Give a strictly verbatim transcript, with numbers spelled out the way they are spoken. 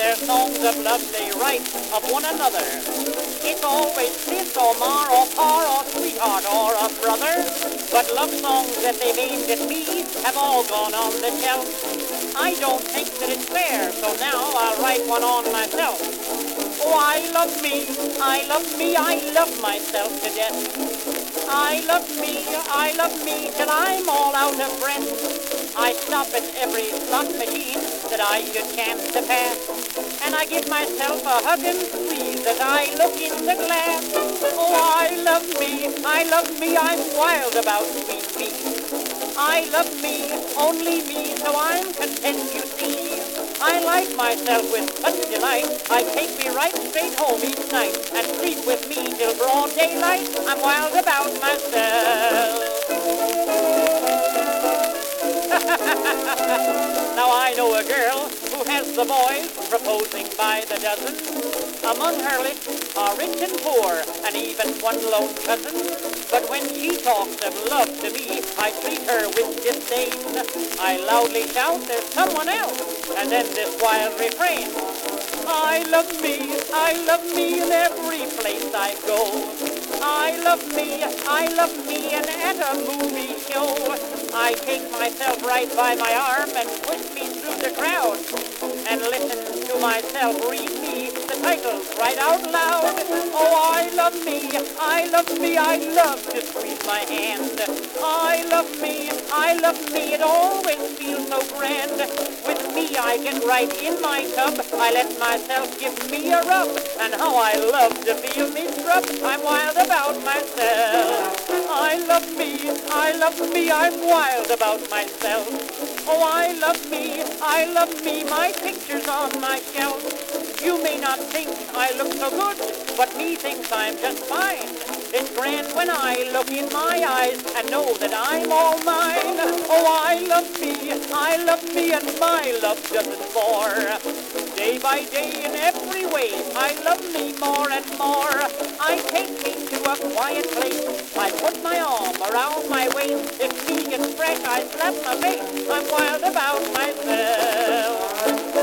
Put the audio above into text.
their songs of love they write of one another. It's always sis or mar or par or sweetheart or a brother. But love songs that they've aimed at me have all gone on the shelf. I don't think that it's fair, so now I'll write one on myself. Oh, I love me, I love me, I love myself to death. I love me, I love me till I'm all out of breath. I stop at every slot machine that I get chance to pass, and I give myself a hug and squeeze as I look in the glass. Oh, I love me, I love me, I'm wild about sweet pea. I love me, only me, so I'm content, you see. I like myself with such delight, I take me right straight home each night and sleep with me till broad daylight. I'm wild about myself. Now I know a girl who has the boys proposing by the dozen. Among her list are rich and poor, and even one lone cousin. But when she talks of love to me, I treat her with disdain. I loudly shout, there's someone else, and then this wild refrain. I love me, I love me in every place I go. I love me, I love me, and at a movie show, I take myself right by my arm and push me through the crowd, and listen to myself read me the titles right out loud. Oh, I love me, I love me, I love to squeeze my hand. I love me, I love me, it always feels so grand. With me I get right in my tub, I let myself give me a rub, and how I love to feel me scrub. I'm wild about myself. I love me, I love me, I'm wild about myself. Oh, I love me, I love me, my picture's on my shelf. You may not think I look so good, but me thinks I'm just fine. It's grand when I look in my eyes and know that I'm all mine. Oh, I love me, I love me, and my love doesn't bore. Day by day in every way, I love me more and more. I take me to a quiet place, I put my arm around my waist. If me gets fresh, I slap my face. I'm wild about myself.